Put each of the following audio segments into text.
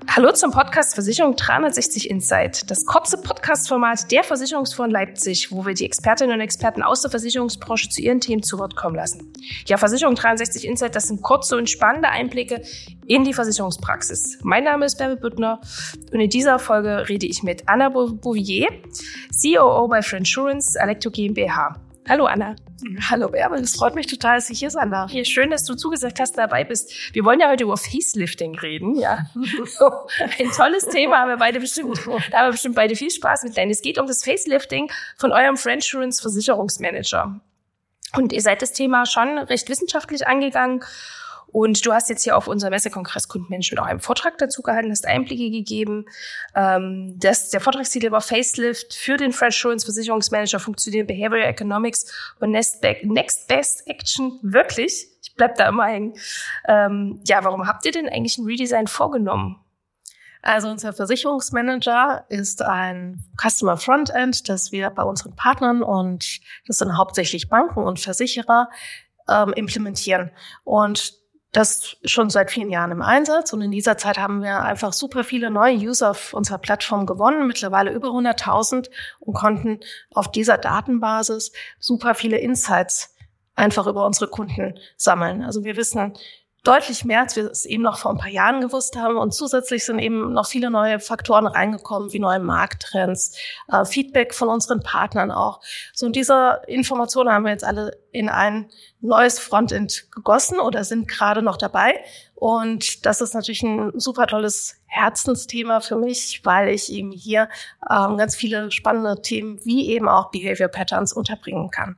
Hallo zum Podcast Versicherung 360 Insight, das kurze Podcast-Format der Versicherungsfonds Leipzig, wo wir die Expertinnen und Experten aus der Versicherungsbranche zu ihren Themen zu Wort kommen lassen. Ja, Versicherung 360 Insight, das sind kurze und spannende Einblicke in die Versicherungspraxis. Mein Name ist Bärbel Büttner und in dieser Folge rede ich mit Anna Bouvier, COO bei Friendsurance Alecto GmbH. Hallo Anna. Hallo Bärbel, es freut mich total, dass ich hier sein darf. Ja, schön, dass du zugesagt hast, dabei bist. Wir wollen ja heute über Facelifting reden, ja. Ein tolles Thema, da haben wir bestimmt beide viel Spaß mit. Denn es geht um das Facelifting von eurem Friendsurance Versicherungsmanager. Und ihr seid das Thema schon recht wissenschaftlich angegangen. Und du hast jetzt hier auf unserem Messekongress Kundenmanagement auch einen Vortrag dazu gehalten, hast Einblicke gegeben. Der Vortragstitel war Facelift für den Friendsurance Versicherungsmanager, funktionieren Behavioral Economics und Next Best Action wirklich. Ich bleib da immer hängen. Warum habt ihr denn eigentlich ein Redesign vorgenommen? Also unser Versicherungsmanager ist ein Customer Frontend, das wir bei unseren Partnern, und das sind hauptsächlich Banken und Versicherer, implementieren. Und das schon seit vielen Jahren im Einsatz, und in dieser Zeit haben wir einfach super viele neue User auf unserer Plattform gewonnen, mittlerweile über 100.000, und konnten auf dieser Datenbasis super viele Insights einfach über unsere Kunden sammeln. Also wir wissen deutlich mehr, als wir es eben noch vor ein paar Jahren gewusst haben, und zusätzlich sind eben noch viele neue Faktoren reingekommen, wie neue Markttrends, Feedback von unseren Partnern auch. So, und diese Informationen haben wir jetzt alle in ein neues Frontend gegossen oder sind gerade noch dabei. Und das ist natürlich ein super tolles Herzensthema für mich, weil ich eben hier ganz viele spannende Themen wie eben auch Behavior Patterns unterbringen kann.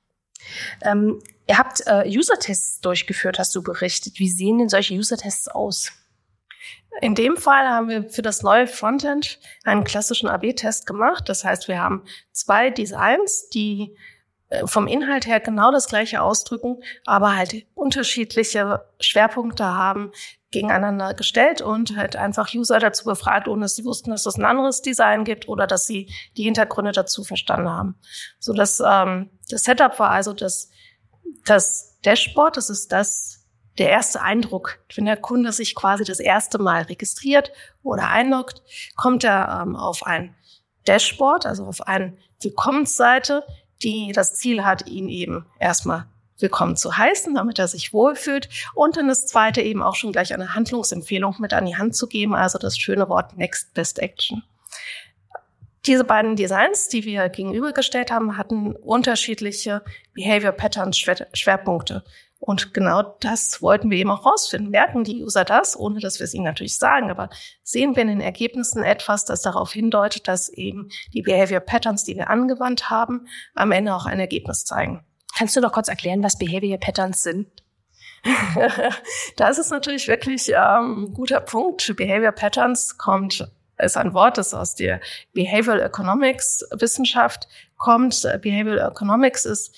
Ihr habt User-Tests durchgeführt, hast du berichtet. Wie sehen denn solche User-Tests aus? In dem Fall haben wir für das neue Frontend einen klassischen AB-Test gemacht. Das heißt, wir haben zwei Designs, die vom Inhalt her genau das Gleiche ausdrücken, aber halt unterschiedliche Schwerpunkte haben, gegeneinander gestellt und halt einfach User dazu befragt, ohne dass sie wussten, dass es ein anderes Design gibt oder dass sie die Hintergründe dazu verstanden haben. So, das Setup war also das Dashboard. Das ist der erste Eindruck. Wenn der Kunde sich quasi das erste Mal registriert oder einloggt, kommt er auf ein Dashboard, also auf eine Willkommensseite, die das Ziel hat, ihn eben erstmal willkommen zu heißen, damit er sich wohlfühlt, und dann das zweite eben auch schon gleich eine Handlungsempfehlung mit an die Hand zu geben, also das schöne Wort Next Best Action. Diese beiden Designs, die wir gegenübergestellt haben, hatten unterschiedliche Behavior Patterns Schwerpunkte. Und genau das wollten wir eben auch rausfinden. Merken die User das, ohne dass wir es ihnen natürlich sagen, aber sehen wir in den Ergebnissen etwas, das darauf hindeutet, dass eben die Behavior Patterns, die wir angewandt haben, am Ende auch ein Ergebnis zeigen. Kannst du noch kurz erklären, was Behavior Patterns sind? Das ist natürlich wirklich ein guter Punkt. Behavior Patterns ist ein Wort, das aus der Behavioral Economics Wissenschaft kommt. Behavioral Economics ist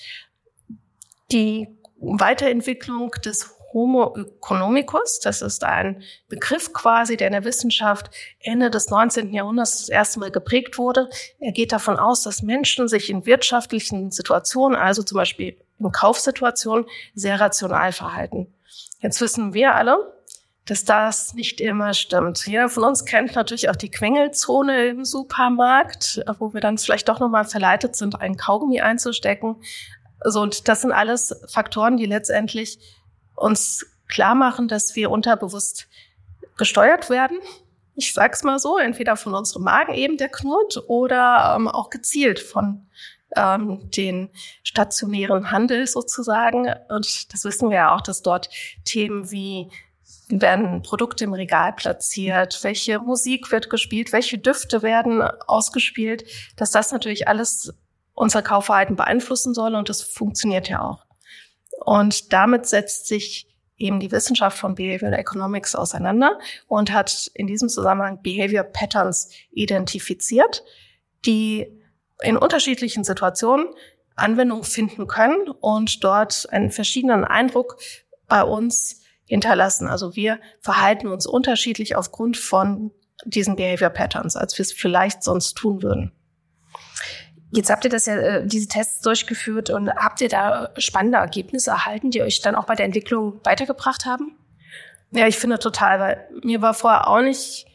die Weiterentwicklung des Homo economicus. Das ist ein Begriff quasi, der in der Wissenschaft Ende des 19. Jahrhunderts das erste Mal geprägt wurde. Er geht davon aus, dass Menschen sich in wirtschaftlichen Situationen, also zum Beispiel in Kaufsituationen, sehr rational verhalten. Jetzt wissen wir alle, dass das nicht immer stimmt. Jeder von uns kennt natürlich auch die Quengelzone im Supermarkt, wo wir dann vielleicht doch nochmal verleitet sind, einen Kaugummi einzustecken. So, und das sind alles Faktoren, die letztendlich uns klar machen, dass wir unterbewusst gesteuert werden. Ich sag's mal so, entweder von unserem Magen eben, der knurrt, oder auch gezielt von den stationären Handel sozusagen. Und das wissen wir ja auch, dass dort Themen wie werden Produkte im Regal platziert, welche Musik wird gespielt, welche Düfte werden ausgespielt, dass das natürlich alles unser Kaufverhalten beeinflussen soll, und das funktioniert ja auch. Und damit setzt sich eben die Wissenschaft von Behavioral Economics auseinander und hat in diesem Zusammenhang Behavior Patterns identifiziert, die in unterschiedlichen Situationen Anwendung finden können und dort einen verschiedenen Eindruck bei uns hinterlassen. Also wir verhalten uns unterschiedlich aufgrund von diesen Behavior Patterns, als wir es vielleicht sonst tun würden. Jetzt habt ihr diese Tests durchgeführt, und habt ihr da spannende Ergebnisse erhalten, die euch dann auch bei der Entwicklung weitergebracht haben? Ja, ich finde total, weil mir war vorher auch nicht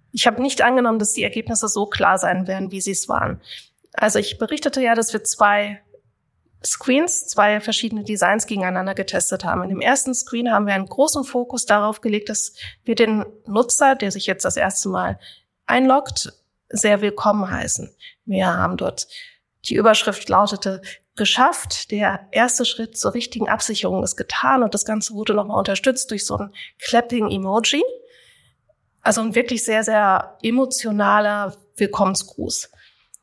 Ich habe nicht angenommen, dass die Ergebnisse so klar sein werden, wie sie es waren. Also ich berichtete ja, dass wir 2 Screens, 2 verschiedene Designs gegeneinander getestet haben. In dem ersten Screen haben wir einen großen Fokus darauf gelegt, dass wir den Nutzer, der sich jetzt das erste Mal einloggt, sehr willkommen heißen. Wir haben dort, die Überschrift lautete, geschafft, der erste Schritt zur richtigen Absicherung ist getan, und das Ganze wurde nochmal unterstützt durch so ein Clapping-Emoji. Also ein wirklich sehr, sehr emotionaler Willkommensgruß.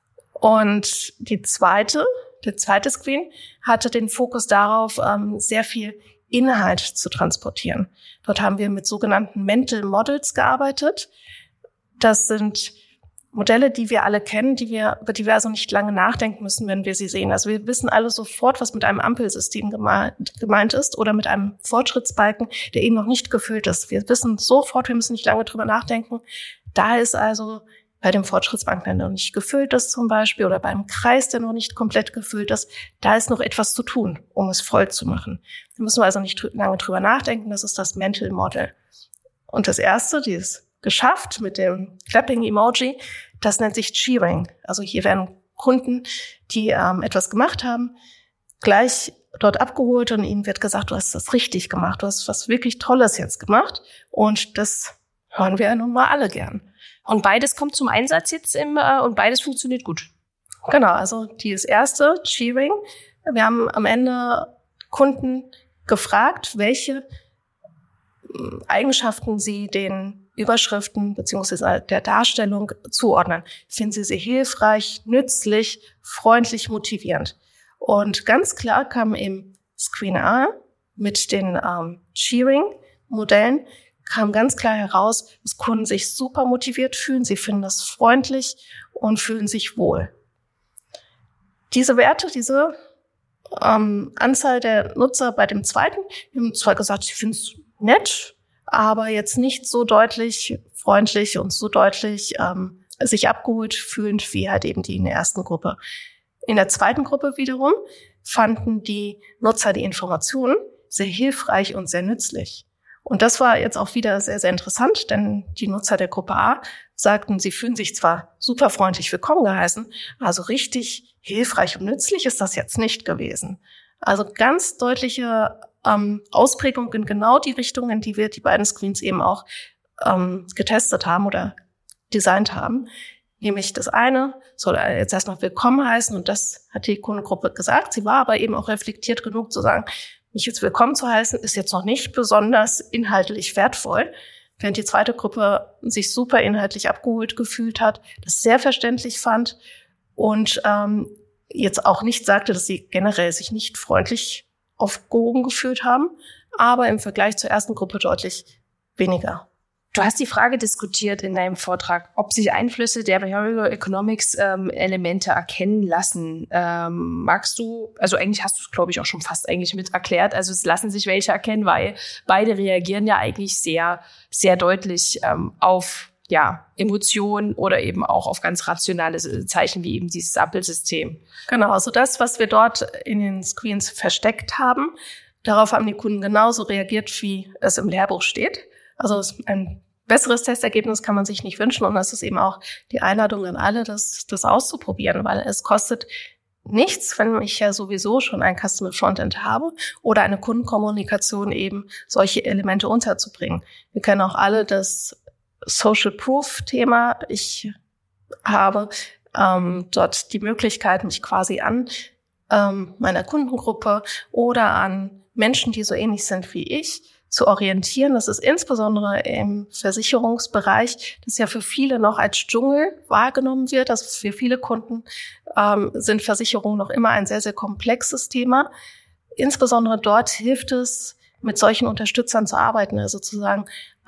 Und der zweite Screen hatte den Fokus darauf, sehr viel Inhalt zu transportieren. Dort haben wir mit sogenannten Mental Models gearbeitet. Das sind Modelle, die wir alle kennen, über die wir also nicht lange nachdenken müssen, wenn wir sie sehen. Also wir wissen alle sofort, was mit einem Ampelsystem gemeint ist oder mit einem Fortschrittsbalken, der eben noch nicht gefüllt ist. Wir wissen sofort, wir müssen nicht lange drüber nachdenken. Da ist also bei dem Fortschrittsbalken, der noch nicht gefüllt ist zum Beispiel, oder beim Kreis, der noch nicht komplett gefüllt ist, da ist noch etwas zu tun, um es voll zu machen. Da müssen wir also nicht lange drüber nachdenken. Das ist das Mental Model. Und das erste, dieses geschafft mit dem Clapping-Emoji, das nennt sich Cheering. Also hier werden Kunden, die etwas gemacht haben, gleich dort abgeholt und ihnen wird gesagt, du hast das richtig gemacht, du hast was wirklich Tolles jetzt gemacht, und das hören wir ja nun mal alle gern. Und beides kommt zum Einsatz jetzt und beides funktioniert gut. Genau, also dieses erste, Cheering, wir haben am Ende Kunden gefragt, welche Eigenschaften sie den Überschriften bzw. der Darstellung zuordnen. Finden Sie sie hilfreich, nützlich, freundlich, motivierend? Und ganz klar kam im Screen A mit den Cheering-Modellen kam ganz klar heraus, dass Kunden sich super motiviert fühlen, sie finden das freundlich und fühlen sich wohl. Diese Werte, diese Anzahl der Nutzer bei dem zweiten, wir haben zwar gesagt, sie finden es nett, aber jetzt nicht so deutlich freundlich und so deutlich sich abgeholt fühlend wie halt eben die in der ersten Gruppe. In der zweiten Gruppe wiederum fanden die Nutzer die Informationen sehr hilfreich und sehr nützlich. Und das war jetzt auch wieder sehr, sehr interessant, denn die Nutzer der Gruppe A sagten, sie fühlen sich zwar super freundlich willkommen geheißen, also richtig hilfreich und nützlich ist das jetzt nicht gewesen. Also ganz deutliche Ausprägung in genau die Richtung, in die wir die beiden Screens eben auch getestet haben oder designt haben. Nämlich das eine soll jetzt erstmal willkommen heißen, und das hat die Kundengruppe gesagt. Sie war aber eben auch reflektiert genug zu sagen, mich jetzt willkommen zu heißen, ist jetzt noch nicht besonders inhaltlich wertvoll. Während die zweite Gruppe sich super inhaltlich abgeholt gefühlt hat, das sehr verständlich fand und jetzt auch nicht sagte, dass sie generell sich nicht freundlich aufgehoben gefühlt haben, aber im Vergleich zur ersten Gruppe deutlich weniger. Du hast die Frage diskutiert in deinem Vortrag, ob sich Einflüsse der Behavioral Economics Elemente erkennen lassen. Magst du, also eigentlich hast du es, glaube ich, auch schon fast eigentlich mit erklärt. Also es lassen sich welche erkennen, weil beide reagieren ja eigentlich sehr, sehr deutlich auf Emotionen oder eben auch auf ganz rationale Zeichen wie eben dieses Ampelsystem. Genau, also das, was wir dort in den Screens versteckt haben, darauf haben die Kunden genauso reagiert, wie es im Lehrbuch steht. Also ein besseres Testergebnis kann man sich nicht wünschen, und das ist eben auch die Einladung an alle, das auszuprobieren, weil es kostet nichts, wenn ich ja sowieso schon ein Customer Frontend habe oder eine Kundenkommunikation eben solche Elemente unterzubringen. Wir kennen auch alle das Social Proof Thema. Ich habe dort die Möglichkeit, mich quasi an meiner Kundengruppe oder an Menschen, die so ähnlich sind wie ich, zu orientieren. Das ist insbesondere im Versicherungsbereich, das ja für viele noch als Dschungel wahrgenommen wird. Also für viele Kunden sind Versicherungen noch immer ein sehr, sehr komplexes Thema. Insbesondere dort hilft es, mit solchen Unterstützern zu arbeiten. Also zu sagen,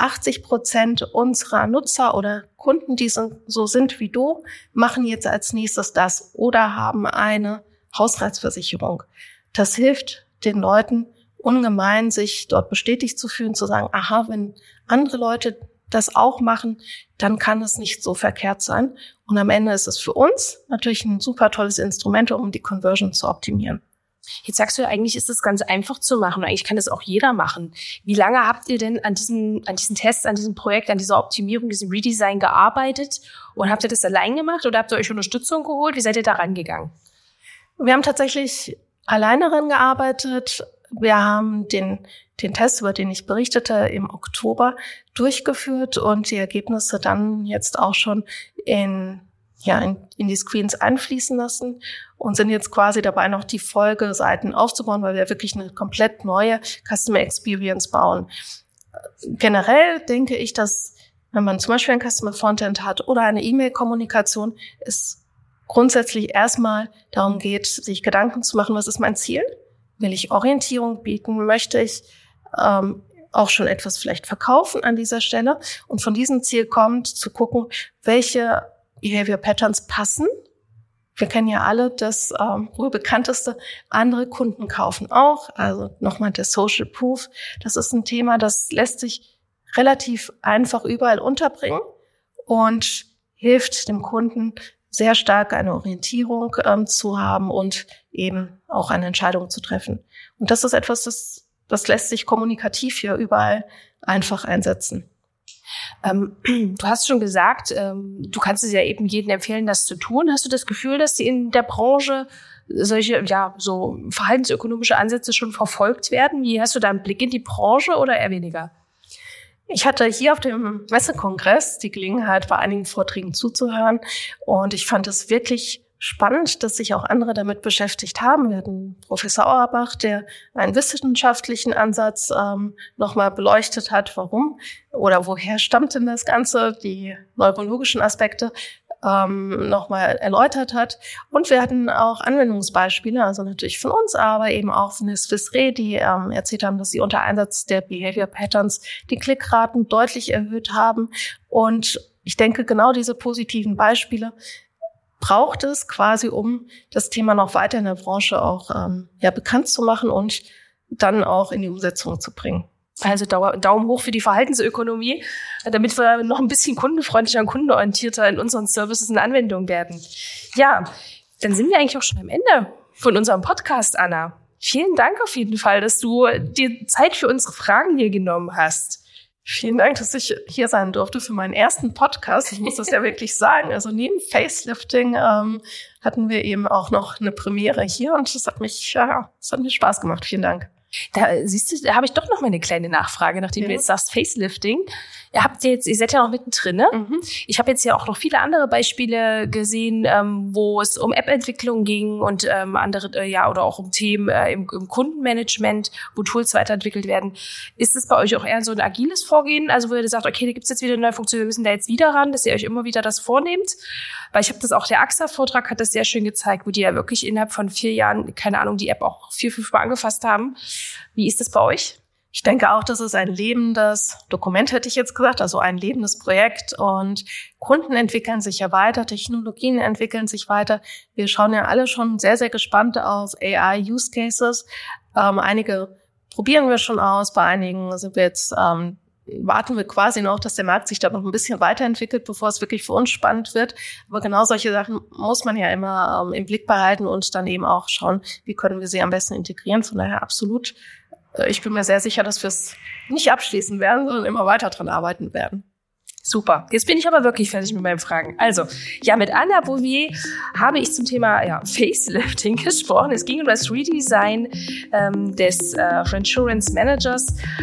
80% unserer Nutzer oder Kunden, die so sind wie du, machen jetzt als nächstes das oder haben eine Hausratsversicherung. Das hilft den Leuten ungemein, sich dort bestätigt zu fühlen, zu sagen, aha, wenn andere Leute das auch machen, dann kann es nicht so verkehrt sein. Und am Ende ist es für uns natürlich ein super tolles Instrument, um die Conversion zu optimieren. Jetzt sagst du ja, eigentlich ist das ganz einfach zu machen. Eigentlich kann das auch jeder machen. Wie lange habt ihr denn an diesen Tests, an diesem Projekt, an dieser Optimierung, diesem Redesign gearbeitet? Und habt ihr das allein gemacht oder habt ihr euch Unterstützung geholt? Wie seid ihr da rangegangen? Wir haben tatsächlich alleine daran gearbeitet. Wir haben den Test, über den ich berichtete, im Oktober durchgeführt und die Ergebnisse dann jetzt auch schon in die Screens einfließen lassen und sind jetzt quasi dabei, noch die Folgeseiten aufzubauen, weil wir wirklich eine komplett neue Customer Experience bauen. Generell denke ich, dass wenn man zum Beispiel ein Customer Frontend hat oder eine E-Mail-Kommunikation, es grundsätzlich erstmal darum geht, sich Gedanken zu machen, was ist mein Ziel? Will ich Orientierung bieten? Möchte ich auch schon etwas vielleicht verkaufen an dieser Stelle? Und von diesem Ziel kommt, zu gucken, welche Behavior Patterns passen. Wir kennen ja alle das wohl bekannteste, andere Kunden kaufen auch. Also nochmal der Social Proof. Das ist ein Thema, das lässt sich relativ einfach überall unterbringen und hilft dem Kunden sehr stark eine Orientierung zu haben und eben auch eine Entscheidung zu treffen. Und das ist etwas, das lässt sich kommunikativ hier überall einfach einsetzen. Du hast schon gesagt, du kannst es ja eben jedem empfehlen, das zu tun. Hast du das Gefühl, dass in der Branche solche, so verhaltensökonomische Ansätze schon verfolgt werden? Wie hast du da einen Blick in die Branche oder eher weniger? Ich hatte hier auf dem Messekongress die Gelegenheit, bei einigen Vorträgen zuzuhören und ich fand es wirklich spannend, dass sich auch andere damit beschäftigt haben. Wir hatten Professor Auerbach, der einen wissenschaftlichen Ansatz nochmal beleuchtet hat, warum oder woher stammt denn das Ganze, die neurologischen Aspekte nochmal erläutert hat. Und wir hatten auch Anwendungsbeispiele, also natürlich von uns, aber eben auch von der Swiss Re, die erzählt haben, dass sie unter Einsatz der Behavior Patterns die Klickraten deutlich erhöht haben. Und ich denke, genau diese positiven Beispiele braucht es quasi, um das Thema noch weiter in der Branche auch bekannt zu machen und dann auch in die Umsetzung zu bringen. Also Daumen hoch für die Verhaltensökonomie, damit wir noch ein bisschen kundenfreundlicher und kundenorientierter in unseren Services und Anwendungen werden. Ja, dann sind wir eigentlich auch schon am Ende von unserem Podcast, Anna. Vielen Dank auf jeden Fall, dass du dir Zeit für unsere Fragen hier genommen hast. Vielen Dank, dass ich hier sein durfte für meinen ersten Podcast. Ich muss das ja wirklich sagen. Also neben Facelifting hatten wir eben auch noch eine Premiere hier und das hat mir Spaß gemacht. Vielen Dank. Da siehst du, da habe ich doch noch mal eine kleine Nachfrage, nachdem du jetzt sagst Facelifting. Ihr seid ja noch mittendrin, ne? Mhm. Ich habe jetzt ja auch noch viele andere Beispiele gesehen, wo es um App-Entwicklung ging und andere, oder auch um Themen im Kundenmanagement, wo Tools weiterentwickelt werden. Ist es bei euch auch eher so ein agiles Vorgehen? Also wo ihr sagt, okay, da gibt's jetzt wieder eine neue Funktion, wir müssen da jetzt wieder ran, dass ihr euch immer wieder das vornehmt? Weil ich habe das auch, der AXA-Vortrag hat das sehr schön gezeigt, wo die ja wirklich innerhalb von 4 Jahren, keine Ahnung, die App auch 4-5 Mal angefasst haben. Wie ist das bei euch? Ich denke auch, das ist ein lebendes Dokument, hätte ich jetzt gesagt, also ein lebendes Projekt und Kunden entwickeln sich ja weiter, Technologien entwickeln sich weiter. Wir schauen ja alle schon sehr, sehr gespannt auf AI-Use-Cases. Einige probieren wir schon aus, bei einigen sind wir jetzt warten wir quasi noch, dass der Markt sich da noch ein bisschen weiterentwickelt, bevor es wirklich für uns spannend wird. Aber genau solche Sachen muss man ja immer im Blick behalten und dann eben auch schauen, wie können wir sie am besten integrieren. Von daher absolut. Ich bin mir sehr sicher, dass wir es nicht abschließen werden, sondern immer weiter dran arbeiten werden. Super. Jetzt bin ich aber wirklich fertig mit meinen Fragen. Also, mit Anna Bouvier habe ich zum Thema Facelifting gesprochen. Es ging um das Redesign des Friendsurance Managers.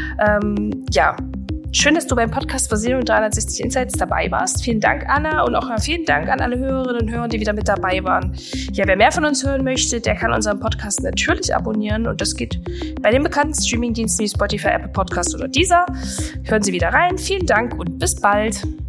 Schön, dass du beim Podcast Versicherung 360 Insights dabei warst. Vielen Dank, Anna, und auch vielen Dank an alle Hörerinnen und Hörer, die wieder mit dabei waren. Ja, wer mehr von uns hören möchte, der kann unseren Podcast natürlich abonnieren und das geht bei den bekannten Streamingdiensten wie Spotify, Apple Podcasts oder Deezer. Hören Sie wieder rein. Vielen Dank und bis bald.